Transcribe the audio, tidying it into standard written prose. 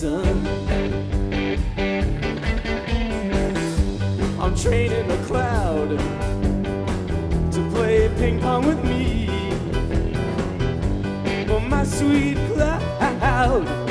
sun. I'm training a cloud to play ping pong with me. Oh, my sweet cloud,